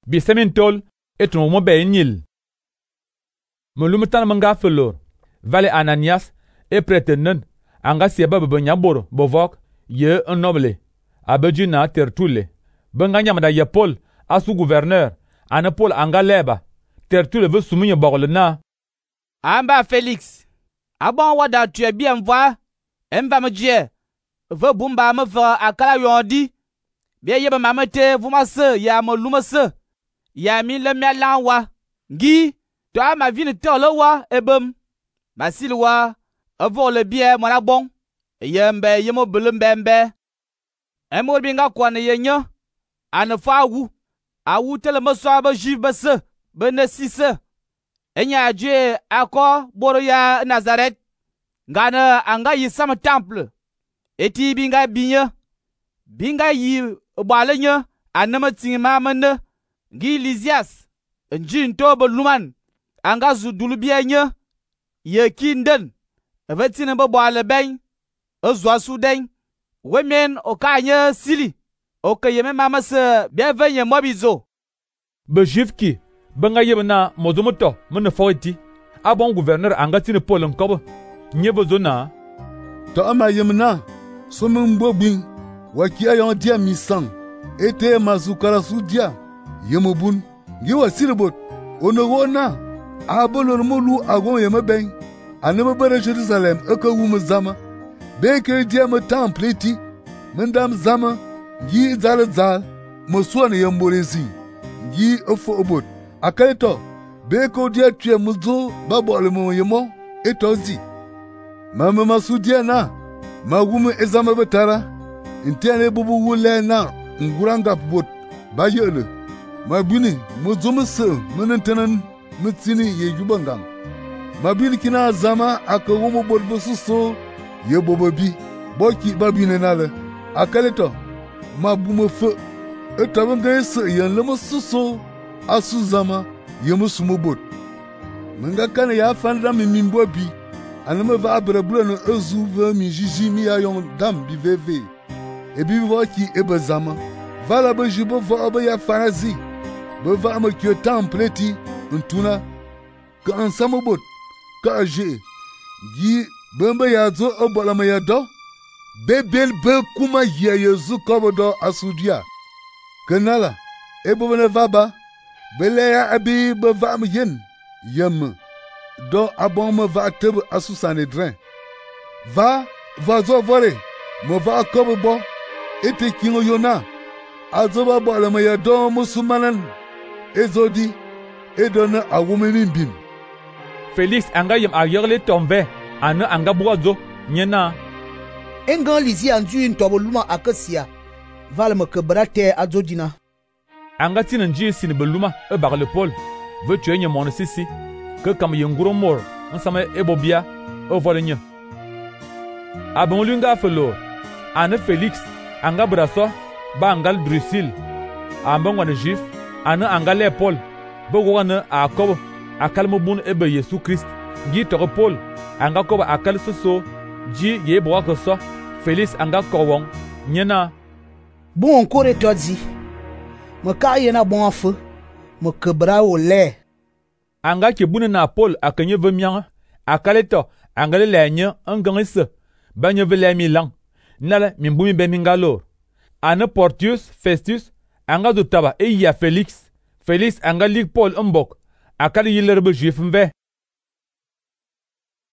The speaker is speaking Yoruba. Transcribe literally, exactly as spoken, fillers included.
bi semin tol etun mo be nil mo lumtan manga felor vale Ananias e pretenen anga sieba be nyaboro bovok ye un noble abejina Tertule benga nyamda ye Paul asu gouverneur ana Paul anga leba Tertule veut soumis borle na amba Félix abon wada tu es bien voir emba me die veut bumba me fa akala yondi bien yeba mamete vumase ya mo lumase ya mi le mialanwa ngi to ma vini tolo wa ebem masilwa avo le bien mo la bon yembe yemo belembembe emo binga kwane yenyo ana fawu awu tele maso ba jibe se benesise enya je ako boro ya Nazaret ngana anga yisam temple eti binga binya binga yi balenya anama tingma mane ngi Lysias njin to beluman anga zudulu bienya ye kinden vetina ba bale ben ozwa suden wemen okanya sili okayeme mama se bienvenue mobizo bejifki benga yebna mozomoto mene foiti abon gouverneur anga tine Paul nkobo nyebo zona to ama yemna somun bogbin wakia yon dia misang ete mazukara sudia yemobun giwa silbot onogona abonor molu agon yemben anema bare Jerusalem aka wum zama beke dia ma templeti mendam zama gi zal zal mo suane yemborezi gi ofo obot akaito beko dia tue muzo babole mo yemo etozi mama masudia na magum ezama betara intene bubu wule na nguranga bot bayele mabini muzumse menentanan mitsini ye jubangam mabini kina zama akawomo bot bosuso ye bobobi boki babine nale akaleto mabumo fe etabanga se yan lemo suso asu zama ye musumo bot menga kana ya fanda mimimbo bi anama va abreblo no ezu va mi jiji mi ayon dam bi veve e bi voki ebe zama vala be jibo vo obe ya farazi be va ma kyo templeti ntuna ka ansamo bot ka je gi bembe ya zo obola ma ya do bebel be kuma ya yezu kobodo asudia kanala e bo ne vaba bele ya abi be va ma yen yem do abon me va tebe asu Sanhedrin va va zo vore me va kobo bo ete kingo yona azoba bo le me ya do musumanan ezodi edona awumeni bim Félix anga yem ayegle tombe ana anga boazo nyena enga lisi anju ntobuluma akasia val me kebrate azodina anga tinin ji sin beluma e bagle Paul veut tu enye mon sisi que kam yenguro mor nsama ebobia o volenya abon lunga felo ana Félix anga braso ba angal Drusille ambon wana juif ana angale Paul bo wana akobo akalmo bun ebe Yesu Christ gi to Paul anga ko akal soso ji ye bo ko so Félix anga ko won nyena bon kore tozi me ka yena bon afu me kebra ole anga ke bune na Paul akanye vemian akaleto angale lenye angangese banye vele milan nala mimbumi be mingalo ana Portius Festus anga do taba e ya Félix Félix anga lig Paul mbok akali yilerbe juif mve